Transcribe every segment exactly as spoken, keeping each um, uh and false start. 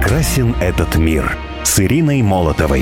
Прекрасен этот мир с Ириной Молотовой.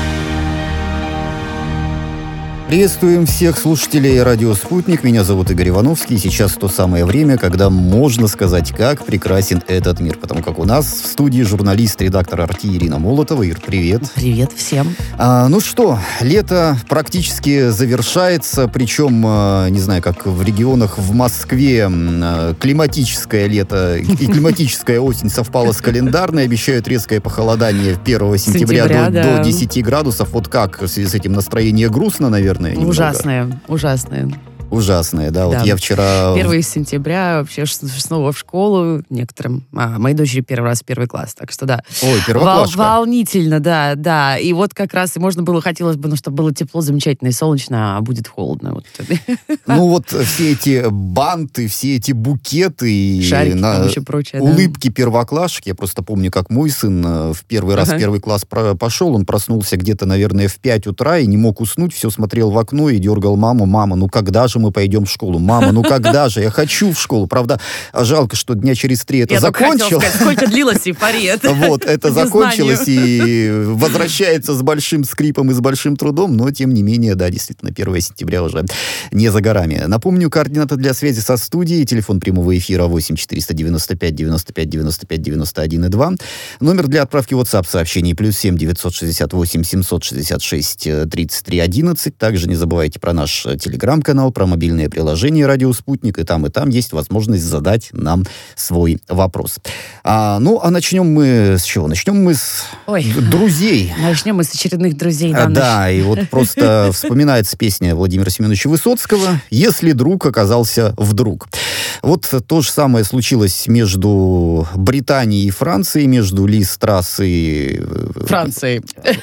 Приветствуем всех слушателей радио «Спутник». Меня зовут Игорь Ивановский. Сейчас то самое время, когда можно сказать, как прекрасен этот мир. Потому как у нас в студии журналист, редактор эр ти Ирина Молотова. Ир, привет. Привет всем. А, ну что, лето практически завершается. Причем, а, не знаю, как в регионах в Москве а, климатическое лето и климатическая осень совпала с календарной. Обещают резкое похолодание первого сентября, Сентября, до, да. до десяти градусов. Вот как в связи с этим настроение грустно, наверное? Немного. Ужасное, ужасное. Ужасное, да. Да. Вот я вчера... первого сентября вообще ш- снова в школу некоторым. А, моей дочери первый раз в первый класс, так что да. Ой, первоклашка. Вол- волнительно, да, да. И вот как раз и можно было, хотелось бы, ну, чтобы было тепло, замечательно и солнечно, а будет холодно. Вот. Ну вот все эти банты, все эти букеты и Шарики на- там еще прочее. да. улыбки первоклашек. Я просто помню, как мой сын э, в первый раз Ага. в первый класс про- пошел. Он проснулся где-то, наверное, в пять утра и не мог уснуть. Все смотрел в окно и дергал маму. Мама, ну когда же мы пойдем в школу? Мама, ну когда же? Я хочу в школу. Правда, жалко, что дня через три это Я только хотела закончилось. сказать, сколько длилась эйфория. Вот, это Незнанию. закончилось и возвращается с большим скрипом и с большим трудом, но, тем не менее, да, действительно, первого сентября уже не за горами. Напомню, координаты для связи со студией, телефон прямого эфира восемь четыреста девяносто пять девяносто пять девяносто пять девяносто один и два, номер для отправки WhatsApp-сообщений плюс семь девятьсот шестьдесят восемь семьсот шестьдесят шесть тридцать три одиннадцать. Также не забывайте про наш телеграм-канал, про мобильное приложение «Радио Спутник», и там, и там есть возможность задать нам свой вопрос. А, ну, а начнем мы с чего? Начнем мы с Ой. друзей. Начнем мы с очередных друзей. А, Да, да, и вот просто вспоминается песня Владимира Семеновича Высоцкого «Если друг оказался вдруг». Вот то же самое случилось между Британией и Францией, между Ли Страсс и... Франции.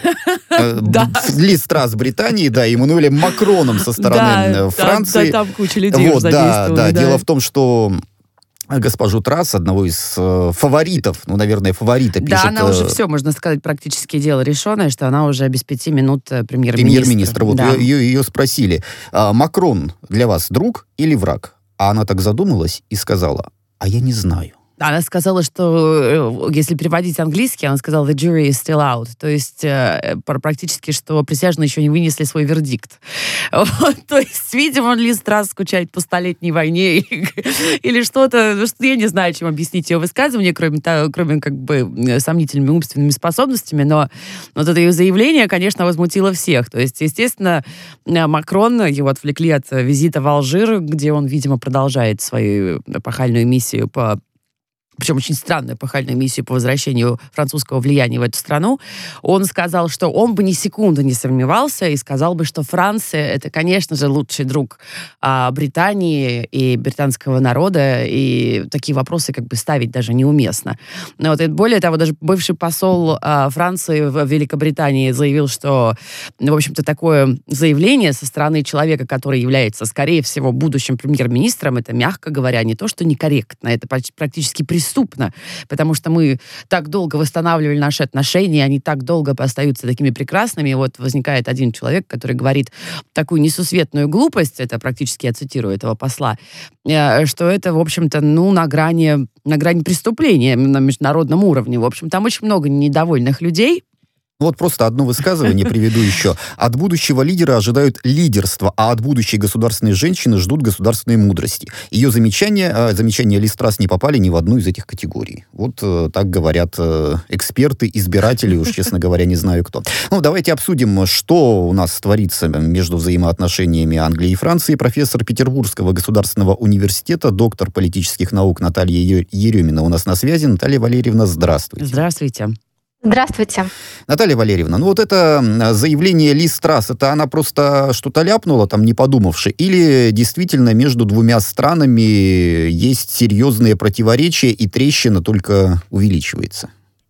э, Да. Ли Страсс Британии, да, и Эммануэлем Макроном со стороны Да, э, там- Франции. да, там куча людей Вот, уже да, задействованы, да. да. Дело в том, что госпожу Трасс, одного из э, фаворитов, ну, наверное, фаворита, пишет... Да, она уже э, все, можно сказать, практически дело решенное, что она уже без пяти минут э, премьер-министр. премьер-министр. Вот Да. ее, ее спросили, а, Макрон для вас друг или враг? А она так задумалась и сказала, а я не знаю. Она сказала, что, э, если переводить английский, она сказала, the jury is still out. То есть, э, пр- практически, что присяжные еще не вынесли свой вердикт. Вот, то есть, видимо, Ли Страсс скучает по столетней войне или, или что-то. Ну, что- я не знаю, чем объяснить ее высказывание, кроме, того- кроме как бы э, сомнительными умственными способностями. Но вот это ее заявление, конечно, возмутило всех. То есть, естественно, э, Макрон, его отвлекли от э, визита в Алжир, где он, видимо, продолжает свою эпохальную миссию по... причем очень странную эпохальную миссию по возвращению французского влияния в эту страну, он сказал, что он бы ни секунды не сомневался и сказал бы, что Франция — это, конечно же, лучший друг а, Британии и британского народа, и такие вопросы как бы ставить даже неуместно. Но вот, и более того, даже бывший посол а, Франции в Великобритании заявил, что, ну, в общем-то, такое заявление со стороны человека, который является, скорее всего, будущим премьер-министром, это, мягко говоря, не то, что некорректно, это поч- практически преступно, потому что мы так долго восстанавливали наши отношения, они так долго остаются такими прекрасными, и вот возникает один человек, который говорит такую несусветную глупость, это практически я цитирую этого посла, э, что это, в общем-то, ну, на грани, на грани преступления на международном уровне. В общем, там очень много недовольных людей. Вот просто одно высказывание приведу еще. От будущего лидера ожидают лидерства, а от будущей государственной женщины ждут государственной мудрости. Ее замечания, э, замечания Ли Страсс не попали ни в одну из этих категорий. Вот э, так говорят э, эксперты, избиратели, уж, честно говоря, не знаю кто. Ну, давайте обсудим, что у нас творится между взаимоотношениями Англии и Франции. Профессор Петербургского государственного университета, доктор политических наук Наталья Е- Еремина у нас на связи. Наталья Валерьевна, здравствуйте. Здравствуйте. Здравствуйте. Наталья Валерьевна, ну вот это заявление Ли Страсс, это она просто что-то ляпнула, там, не подумавши, или действительно между двумя странами есть серьезные противоречия, и трещина только увеличивается?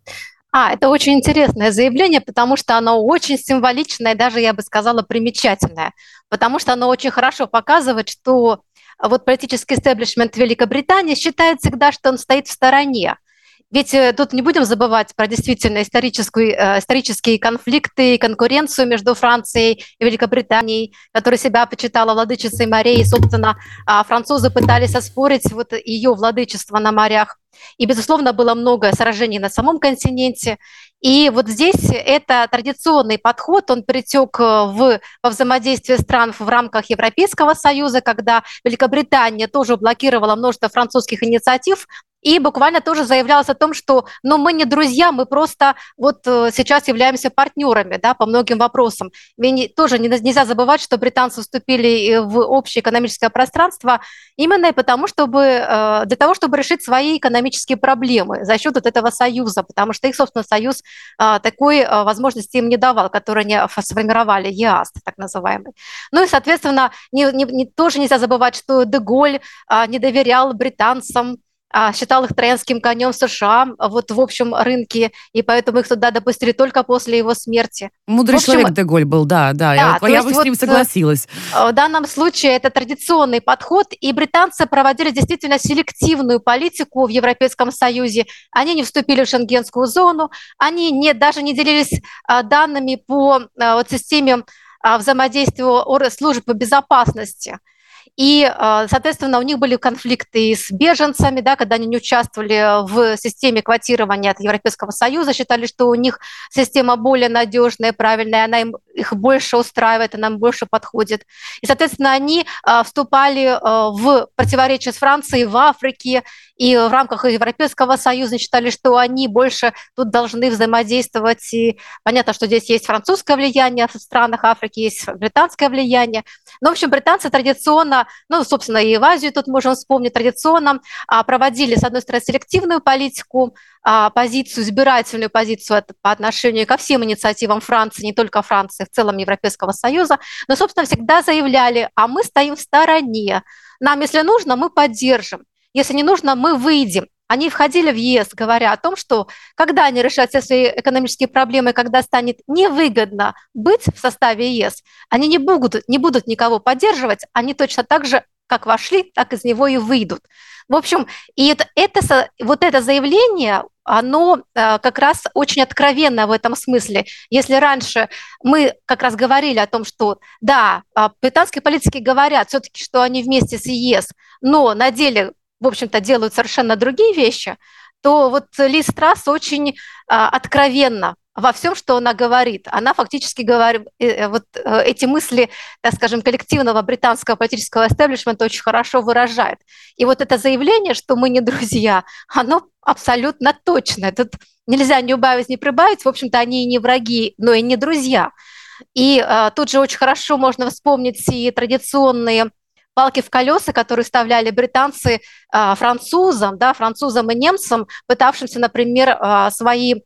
А, это очень интересное заявление, потому что оно очень символичное, даже, я бы сказала, примечательное, потому что оно очень хорошо показывает, что вот политический истеблишмент Великобритании считает всегда, что он стоит в стороне. Ведь тут не будем забывать про действительно историческую, исторические конфликты и конкуренцию между Францией и Великобританией, которая себя почитала владычицей морей. И, собственно, французы пытались оспорить вот ее владычество на морях. И, безусловно, было много сражений на самом континенте. И вот здесь это традиционный подход, он перетек в, во взаимодействие стран в рамках Европейского Союза, когда Великобритания тоже блокировала множество французских инициатив, и буквально тоже заявлялось о том, что ну, мы не друзья, мы просто вот сейчас являемся партнерами, да, по многим вопросам. Ведь тоже нельзя забывать, что британцы вступили в общее экономическое пространство именно потому, чтобы, для того, чтобы решить свои экономические проблемы за счет вот этого союза, потому что их, собственно, союз такой возможности им не давал, который они сформировали, ЕАСТ, так называемый. Ну и, соответственно, не, не, не, тоже нельзя забывать, что Де-Голь не доверял британцам, считал их троянским конем США вот в общем рынке, и поэтому их туда допустили только после его смерти. Мудрый общем, человек Де-Голь был, да, да, да, я, я бы с вот ним согласилась. В данном случае это традиционный подход, и британцы проводили действительно селективную политику в Европейском Союзе. Они не вступили в Шенгенскую зону, они не, даже не делились данными по вот, системе взаимодействия служб безопасности. И, соответственно, у них были конфликты с беженцами, да, когда они не участвовали в системе квотирования от Европейского Союза, считали, что у них система более надежная, правильная, она им, их больше устраивает, она им больше подходит. И, соответственно, они вступали в противоречие с Францией в Африке, и в рамках Европейского Союза считали, что они больше тут должны взаимодействовать. И понятно, что здесь есть французское влияние в странах Африки, есть британское влияние. Но, в общем, британцы традиционно, ну, собственно, и в Азию тут можем вспомнить, традиционно проводили, с одной стороны, селективную политику, позицию, избирательную позицию по отношению ко всем инициативам Франции, не только Франции, в целом Европейского Союза, но, собственно, всегда заявляли, а мы стоим в стороне. Нам, если нужно, мы поддержим. Если не нужно, мы выйдем. Они входили в ЕС, говоря о том, что когда они решат все свои экономические проблемы, когда станет невыгодно быть в составе ЕС, они не будут, не будут никого поддерживать, они точно так же, как вошли, так из него и выйдут. В общем, и это, это, вот это заявление, оно как раз очень откровенно в этом смысле. Если раньше мы как раз говорили о том, что да, британские политики говорят все-таки, что они вместе с ЕС, но на деле в общем-то, делают совершенно другие вещи, то вот Лиз Трасс очень а, откровенна во всем, что она говорит. Она фактически говорит, э, вот э, эти мысли, так скажем, коллективного британского политического эстеблишмента очень хорошо выражает. И вот это заявление, что мы не друзья, оно абсолютно точное. Тут нельзя ни убавить, ни прибавить. В общем-то, они и не враги, но и не друзья. И э, тут же очень хорошо можно вспомнить и традиционные палки в колеса, которые вставляли британцы э, французам, да, французам и немцам, пытавшимся, например, э, свои,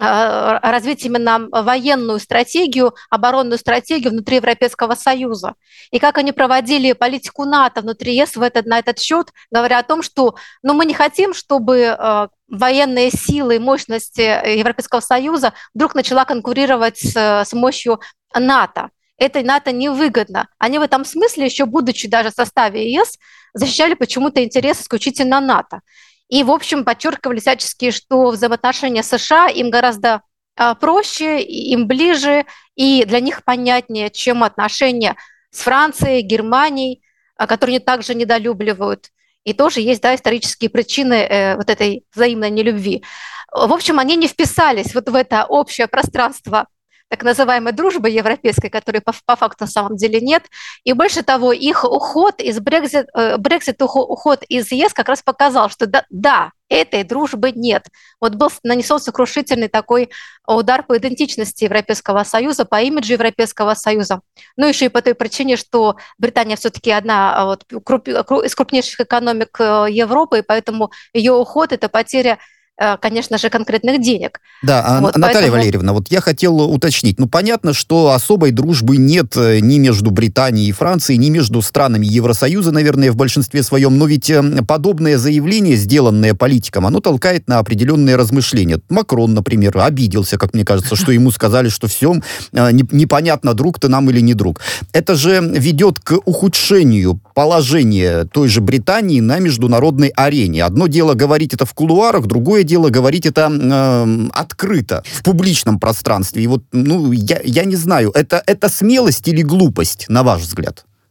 э, развить именно военную стратегию, оборонную стратегию внутри Европейского Союза. И как они проводили политику НАТО внутри ЕС в этот, на этот счет, говоря о том, что ну, мы не хотим, чтобы э, военные силы и мощности Европейского Союза вдруг начала конкурировать с, с мощью НАТО. Это НАТО невыгодно. Они в этом смысле, еще будучи даже в составе ЕС, защищали почему-то интересы исключительно НАТО. И, в общем, подчеркивали всячески, что взаимоотношения США им гораздо а, проще, им ближе и для них понятнее, чем отношения с Францией, Германией, а, которые они также недолюбливают. И тоже есть да, исторические причины э, вот этой взаимной нелюбви. В общем, они не вписались вот в это общее пространство так называемой дружбы европейской, которой по, по факту на самом деле нет. И больше того, их уход из Брексит, Брексит уход из ЕС как раз показал, что да, да, этой дружбы нет. Вот был нанесен сокрушительный такой удар по идентичности Европейского Союза, по имиджу Европейского Союза. Ну, еще и по той причине, что Британия все-таки одна вот, круп, из крупнейших экономик Европы, и поэтому ее уход – это потеря, конечно же, конкретных денег. Да, вот, Наталья поэтому... Валерьевна, вот я хотел уточнить. Ну, понятно, что особой дружбы нет ни между Британией и Францией, ни между странами Евросоюза, наверное, в большинстве своем, но ведь подобное заявление, сделанное политиком, оно толкает на определенные размышления. Макрон, например, обиделся, как мне кажется, что ему сказали, что все, непонятно, друг ты нам или не друг. Это же ведет к ухудшению положения той же Британии на международной арене. Одно дело говорить это в кулуарах, другое дело говорить это э, открыто, в публичном пространстве. И вот, ну, я, я не знаю, это, это смелость или глупость, на ваш взгляд?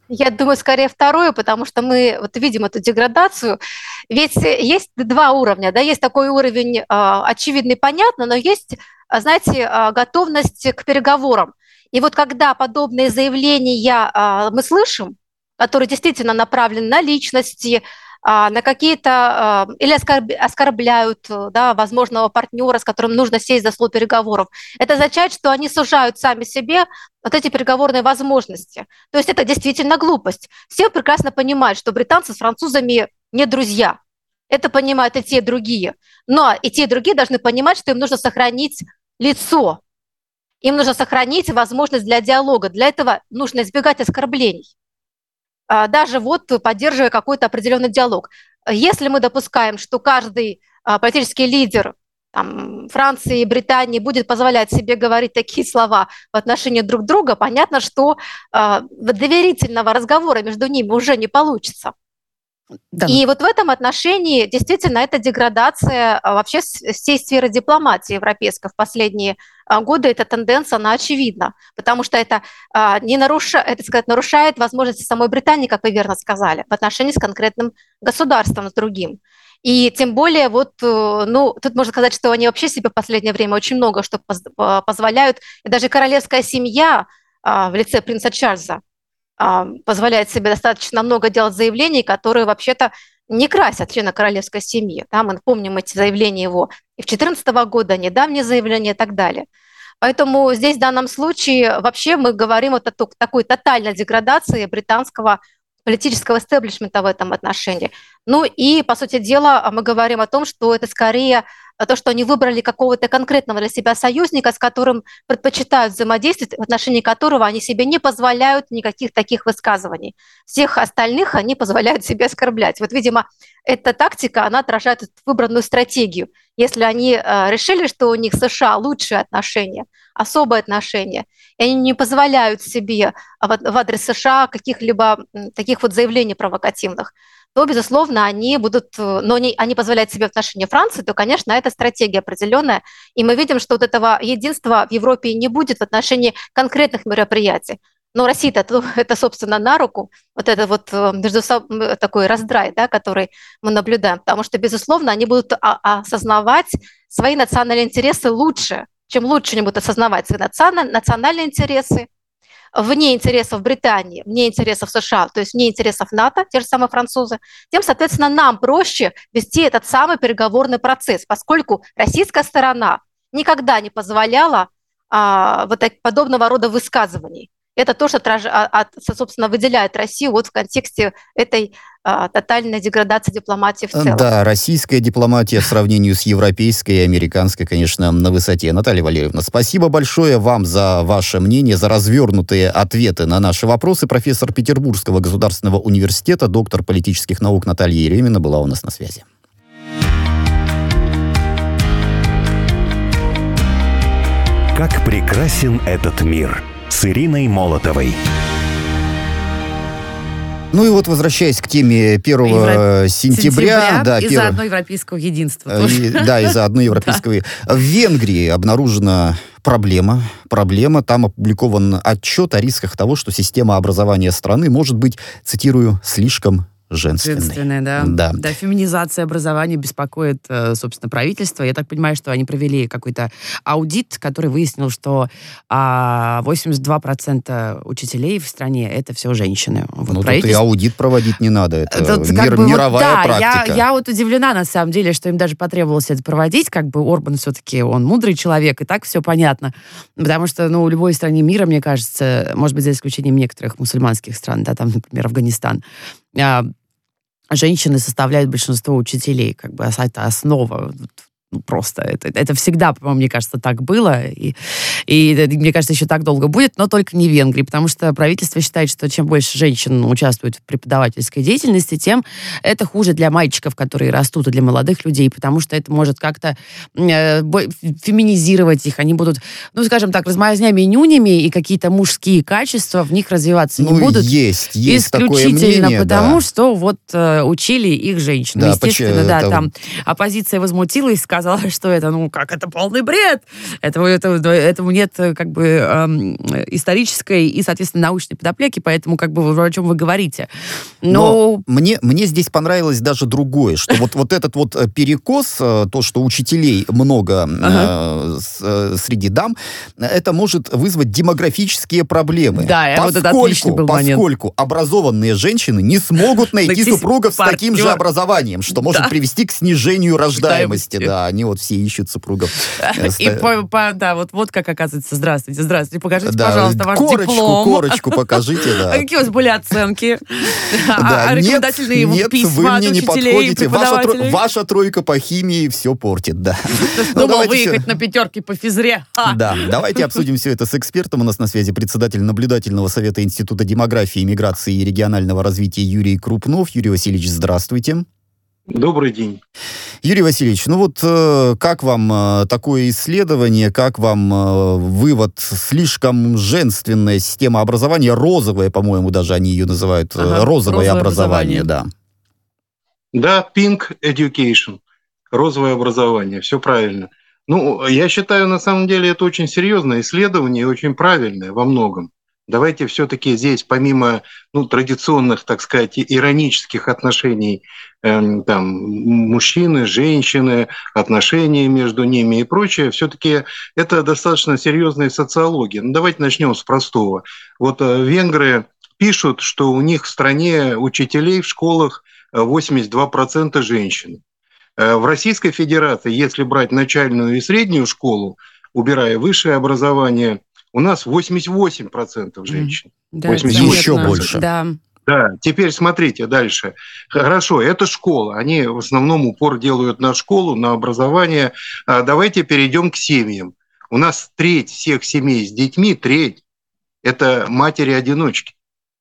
Я думаю, скорее второе, потому что мы вот видим эту деградацию. Ведь есть два уровня, да, есть такой уровень э, очевидный, понятно, но есть, знаете, э, готовность к переговорам. И вот когда подобные заявления э, мы слышим, которые действительно направлены на личности, на какие-то или оскорбляют, да, возможного партнера, с которым нужно сесть за стол переговоров. Это означает, что они сужают сами себе вот эти переговорные возможности. То есть это действительно глупость. Все прекрасно понимают, что британцы с французами не друзья. Это понимают и те, и другие. Но и те, и другие должны понимать, что им нужно сохранить лицо. Им нужно сохранить возможность для диалога. Для этого нужно избегать оскорблений, даже вот поддерживая какой-то определенный диалог. Если мы допускаем, что каждый политический лидер там, Франции и Британии будет позволять себе говорить такие слова в отношении друг друга, понятно, что э, доверительного разговора между ними уже не получится. Да. И вот в этом отношении действительно эта деградация вообще всей сферы дипломатии европейской в последние годы, эта тенденция, она очевидна, потому что это, не нарушает, это сказать, нарушает возможности самой Британии, как вы верно сказали, в отношении с конкретным государством, с другим. И тем более, вот, ну, тут можно сказать, что они вообще себе в последнее время очень много что позволяют, и даже королевская семья в лице принца Чарльза позволяет себе достаточно много делать заявлений, которые вообще-то не красят члена королевской семьи. Да, мы помним эти заявления его и в две тысячи четырнадцатого года, недавние заявления и так далее. Поэтому здесь в данном случае вообще мы говорим о такой тотальной деградации британского политического истеблишмента в этом отношении. Ну и, по сути дела, мы говорим о том, что это скорее то, что они выбрали какого-то конкретного для себя союзника, с которым предпочитают взаимодействовать, в отношении которого они себе не позволяют никаких таких высказываний. Всех остальных они позволяют себе оскорблять. Вот, видимо, эта тактика, она отражает выбранную стратегию. Если они э, решили, что у них с США лучшие отношения, особые отношения, и они не позволяют себе в, в адрес США каких-либо таких вот заявлений провокативных, то, безусловно, они будут, но они, они позволяют себе в отношении Франции, то, конечно, это стратегия определенная. И мы видим, что вот этого единства в Европе не будет в отношении конкретных мероприятий. Но Россия-то это, это, собственно, на руку, вот это вот между собой такой раздрай, да, который мы наблюдаем, потому что, безусловно, они будут осознавать свои национальные интересы лучше, чем лучше они будут осознавать свои национальные интересы, вне интересов Британии, вне интересов США, то есть вне интересов НАТО, те же самые французы, тем, соответственно, нам проще вести этот самый переговорный процесс, поскольку российская сторона никогда не позволяла а, вот так, подобного рода высказываний. Это то, что, отраж... от, собственно, выделяет Россию вот в контексте этой а, тотальной деградации дипломатии в целом. Да, российская дипломатия в сравнении с европейской и американской, конечно, на высоте. Наталья Валерьевна, спасибо большое вам за ваше мнение, за развернутые ответы на наши вопросы. Профессор Петербургского государственного университета, доктор политических наук Наталья Еремина была у нас на связи. Как прекрасен этот мир. С Ириной Молотовой. Ну и вот, возвращаясь к теме первого Евро... сентября... сентября да, и перв... заодно европейского единства. И, да, и заодно европейского... В Венгрии обнаружена проблема. Проблема. Там опубликован отчет о рисках того, что система образования страны может быть, цитирую, слишком женственной. Женственная, да. да. Да, феминизация образования беспокоит, собственно, правительство. Я так понимаю, что они провели какой-то аудит, который выяснил, что а, восемьдесят два процента учителей в стране — это все женщины. Вот ну, правительство... тут и аудит проводить не надо. Это тут, мир, бы, мировая вот, да, практика. Я, я вот удивлена, на самом деле, что им даже потребовалось это проводить. Как бы Орбан все-таки, он мудрый человек, и так все понятно. Потому что, ну, в любой стране мира, мне кажется, может быть, за исключением некоторых мусульманских стран, да, там, например, Афганистан, женщины составляют большинство учителей, как бы это основа. Ну, просто это, это всегда, по-моему, мне кажется, так было. И, и мне кажется, еще так долго будет, но только не в Венгрии, потому что правительство считает, что чем больше женщин участвуют в преподавательской деятельности, тем это хуже для мальчиков, которые растут, и для молодых людей, потому что это может как-то э, феминизировать их. Они будут, ну, скажем так, размазнями и нюнями, и какие-то мужские качества в них развиваться ну, не будут. Есть, есть исключительно такое мнение, потому, да. что вот э, учили их женщины. Да, Естественно, почему, да, это... там оппозиция возмутилась, сказала, казалось, что это, ну, как это полный бред. Этого, этого, этому нет как бы эм, исторической и, соответственно, научной подоплеки, поэтому как бы о чем вы говорите. Но, Но мне, мне здесь понравилось даже другое, что вот, вот этот вот перекос, то, что учителей много ага. э, с, среди дам, это может вызвать демографические проблемы. Да, поскольку, вот это отличный был момент. Поскольку образованные женщины не смогут найти супругов с таким же образованием, что может да. привести к снижению рождаемости. Да, они вот все ищут супругов. И по, по, да, вот, вот как оказывается. Здравствуйте, здравствуйте. Покажите, да, пожалуйста, ваш корочку, диплом. Корочку покажите, да. А какие у вас были оценки? Да, а рекомендательные нет, письма вы мне не подходите. Ваша, тро, ваша ваша тройка по химии все портит, да. Ну, думал выехать все... на пятерке по физре. А. Да, давайте обсудим все это с экспертом. У нас на связи председатель наблюдательного совета Института демографии, миграции и регионального развития Юрий Крупнов. Юрий Васильевич, здравствуйте. Добрый день. Юрий Васильевич, ну вот э, как вам э, такое исследование, как вам э, вывод, слишком женственная система образования, розовая, по-моему, даже они ее называют, э, ага, розовое, розовое образование, образование, да. Да, pink education, розовое образование, все правильно. Ну, я считаю, на самом деле, это очень серьезное исследование и очень правильное во многом. Давайте все-таки здесь, помимо ну, традиционных, так сказать, иронических отношений э, там, мужчины, женщины, отношения между ними и прочее, все-таки это достаточно серьезная социология. Ну, давайте начнем с простого. Вот э, венгры пишут, что у них в стране учителей в школах восемьдесят два процента женщин. Э, в Российской Федерации, если брать начальную и среднюю школу, убирая высшее образование, у нас восемьдесят восемь процентов женщин. Да, восемьдесят восемь процентов. Еще больше. Да. Да, теперь смотрите дальше. Хорошо, это школа. Они в основном упор делают на школу, на образование. А давайте перейдем к семьям. У нас треть всех семей с детьми, треть – это матери-одиночки.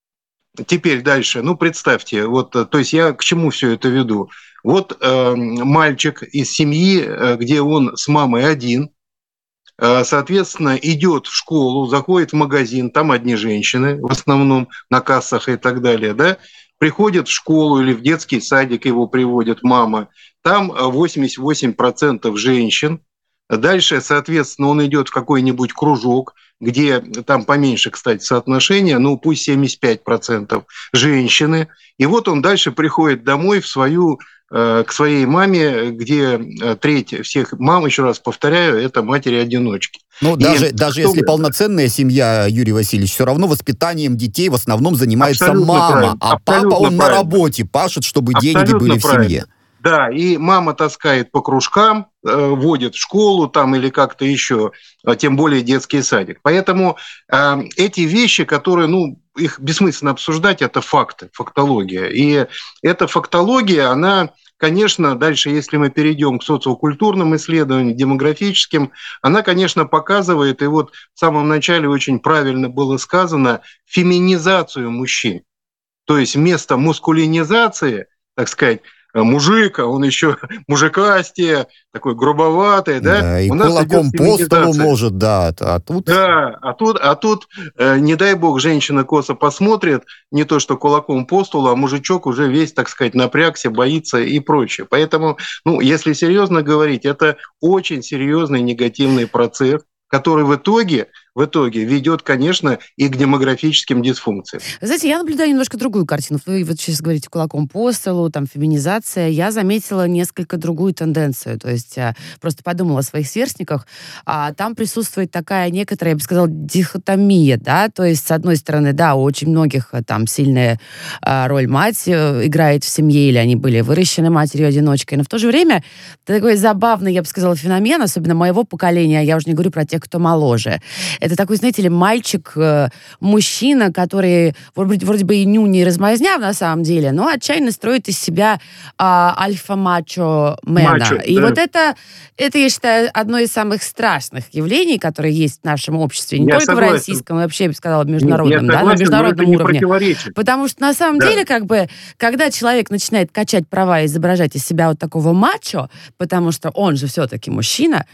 Теперь дальше. Ну, представьте, вот, то есть я к чему все это веду? Вот э, мальчик из семьи, где он с мамой один, соответственно, идет в школу, заходит в магазин, там одни женщины, в основном на кассах и так далее, да, приходит в школу или в детский садик, его приводит мама, там восемьдесят восемь процентов женщин. Дальше, соответственно, он идет в какой-нибудь кружок, где там поменьше, кстати, соотношение, ну пусть семьдесят пять процентов женщины. И вот он дальше приходит домой в свою к своей маме, где треть всех мам, еще раз повторяю, это матери-одиночки. Ну, даже, даже если полноценная семья, Юрий Васильевич, все равно воспитанием детей в основном занимается абсолютно мама, правильно. А абсолютно папа, он правильно. На работе пашет, чтобы абсолютно деньги были правильно. В семье. Да, и мама таскает по кружкам, водит в школу там или как-то еще, тем более детский садик. Поэтому э, эти вещи, которые, ну, их бессмысленно обсуждать, это факты, фактология. И эта фактология, она, конечно, дальше, если мы перейдем к социокультурным исследованиям, демографическим, она, конечно, показывает, и вот в самом начале очень правильно было сказано, феминизацию мужчин. То есть вместо мускулинизации, так сказать, мужик, а он еще мужикастее, такой грубоватый, да? Да, и у нас кулаком по столу может, да, а тут... Да, а тут, а тут э, не дай бог, женщина косо посмотрит, не то что кулаком по столу, а мужичок уже весь, так сказать, напрягся, боится и прочее. Поэтому, ну, если серьезно говорить, это очень серьезный негативный процесс, который в итоге, в итоге ведет, конечно, и к демографическим дисфункциям. Знаете, я наблюдаю немножко другую картину. Вы вот сейчас говорите кулаком по столу, там, феминизация. Я заметила несколько другую тенденцию. То есть я просто подумала о своих сверстниках. А там присутствует такая некоторая, я бы сказала, дихотомия, да, то есть, с одной стороны, да, у очень многих там сильная а, роль мать играет в семье, или они были выращены матерью-одиночкой, но в то же время такой забавный, я бы сказала, феномен, особенно моего поколения, я уже не говорю про тех, кто моложе. Это такой, знаете ли, мальчик, э, мужчина, который вроде, вроде бы и ню, не размазня на самом деле, но отчаянно строит из себя э, альфа-мачо-мена. Мачо, и да. вот это, это, я считаю, одно из самых страшных явлений, которые есть в нашем обществе. Не я только согласен. В российском, вообще, я бы сказала, в международном, я да, согласен, на международном уровне. Потому что, на самом да. деле, как бы, когда человек начинает качать права и изображать из себя вот такого мачо, потому что он же все-таки мужчина,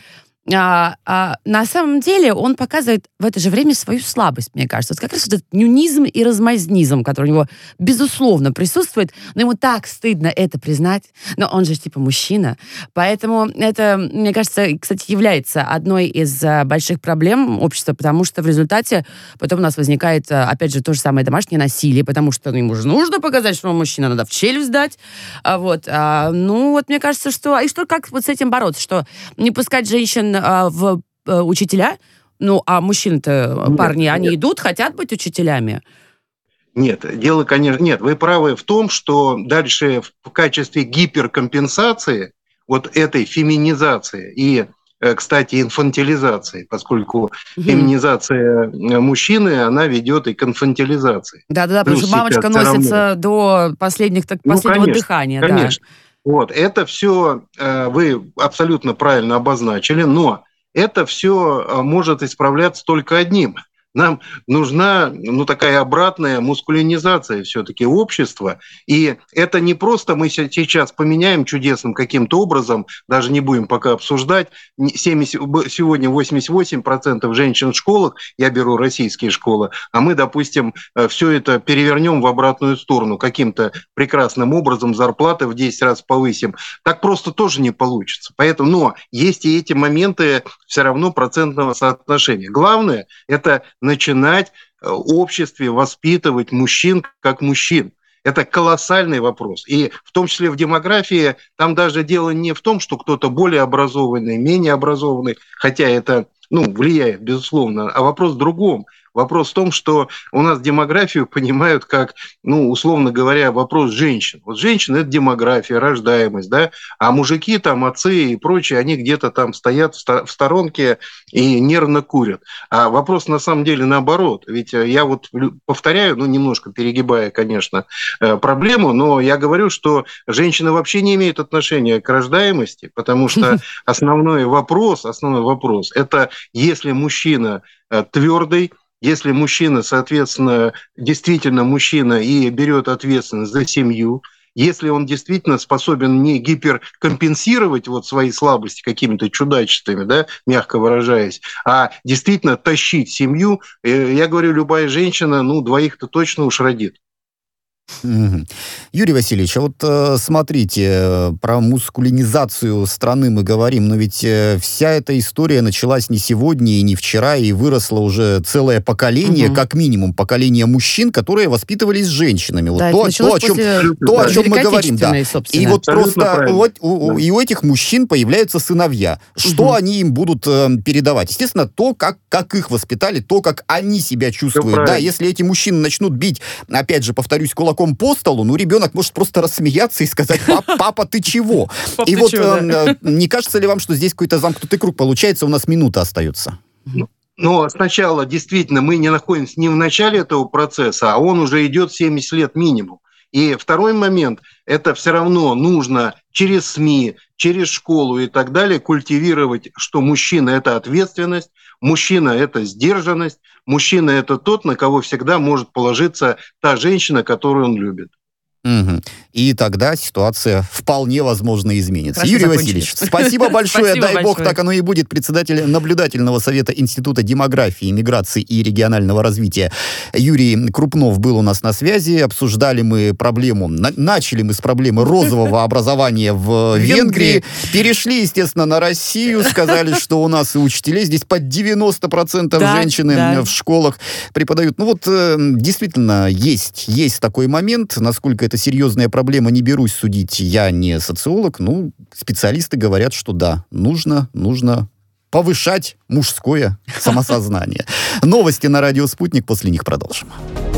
А, а, на самом деле он показывает в это же время свою слабость, мне кажется. Вот как раз вот этот нюнизм и размазнизм, который у него, безусловно, присутствует, но ему так стыдно это признать. Но он же типа мужчина. Поэтому это, мне кажется, кстати, является одной из а, больших проблем общества, потому что в результате потом у нас возникает, а, опять же, то же самое домашнее насилие, потому что ну, ему же нужно показать, что он мужчина, надо в челюсть дать. А, вот. А, ну, вот мне кажется, что... И что, как вот с этим бороться? Что не пускать женщин в учителя, ну, а мужчины-то, нет, парни, они нет. идут, хотят быть учителями. Нет, дело, конечно, нет, вы правы в том, что дальше в качестве гиперкомпенсации вот этой феминизации и, кстати, инфантилизации, поскольку угу. феминизация мужчины, она ведет и к инфантилизации. Да-да-да, потому что мамочка носится до последних, так, последнего ну, конечно, дыхания. Конечно. Да. Вот, это все вы абсолютно правильно обозначили, но это все может исправляться только одним. Нам нужна ну, такая обратная мускулинизация все-таки общества. И это не просто мы сейчас поменяем чудесным каким-то образом, даже не будем пока обсуждать. семьдесят, сегодня восемьдесят восемь процентов женщин в школах, я беру российские школы, а мы, допустим, все это перевернем в обратную сторону, каким-то прекрасным образом зарплаты в десять раз повысим. Так просто тоже не получится. Поэтому, но есть и эти моменты все равно процентного соотношения. Главное – это начинать в обществе воспитывать мужчин как мужчин. Это колоссальный вопрос. И в том числе в демографии там даже дело не в том, что кто-то более образованный, менее образованный, хотя это ну, влияет, безусловно, а вопрос в другом. Вопрос в том, что у нас демографию понимают как, ну, условно говоря, вопрос женщин. Вот женщины – это демография, рождаемость, да, а мужики, там, отцы и прочие, они где-то там стоят в сторонке и нервно курят. А вопрос на самом деле наоборот. Ведь я вот повторяю, ну, немножко перегибая, конечно, проблему, но я говорю, что женщины вообще не имеют отношения к рождаемости, потому что основной вопрос, основной вопрос – это если мужчина твердый, если мужчина, соответственно, действительно мужчина и берет ответственность за семью, если он действительно способен не гиперкомпенсировать вот свои слабости какими-то чудачествами, да, мягко выражаясь, а действительно тащить семью, я говорю, любая женщина, ну, двоих-то точно уж родит. Угу. Юрий Васильевич, а вот э, смотрите, про мускулинизацию страны мы говорим, но ведь э, вся эта история началась не сегодня и не вчера, и выросло уже целое поколение, угу. как минимум поколение мужчин, которые воспитывались женщинами. Вот да, то, то, о чем, то, о чем мы говорим. Да. И вот просто вот, у, у, и у этих мужчин появляются сыновья. Что угу. они им будут э, передавать? Естественно, то, как, как их воспитали, то, как они себя чувствуют. Да, если эти мужчины начнут бить, опять же, повторюсь, кулаком по столу, ну, ребенок может просто рассмеяться и сказать: папа, ты чего? И вот не кажется ли вам, что здесь какой-то замкнутый круг получается? У нас минута остается. Но сначала, действительно, мы не находимся не в начале этого процесса, а он уже идет семьдесят лет минимум. И второй момент, это все равно нужно через СМИ, через школу и так далее культивировать, что мужчина – это ответственность, мужчина – это сдержанность, мужчина – это тот, на кого всегда может положиться та женщина, которую он любит. Угу. И тогда ситуация вполне возможно изменится. Хорошо, Юрий закончили. Васильевич, спасибо большое. Спасибо Дай большое. бог, так оно и будет. Председатель наблюдательного совета Института демографии, миграции и регионального развития Юрий Крупнов был у нас на связи. Обсуждали мы проблему, на, начали мы с проблемы розового образования в Венгрии. Перешли, естественно, на Россию. Сказали, что у нас и учителей здесь под девяносто процентов да, женщины да. в школах преподают. Ну вот, действительно, есть, есть такой момент. Насколько это серьезная проблема, не берусь судить. Я не социолог, ну, специалисты говорят, что да, нужно, нужно повышать мужское самосознание. Новости на радио «Спутник», после них продолжим.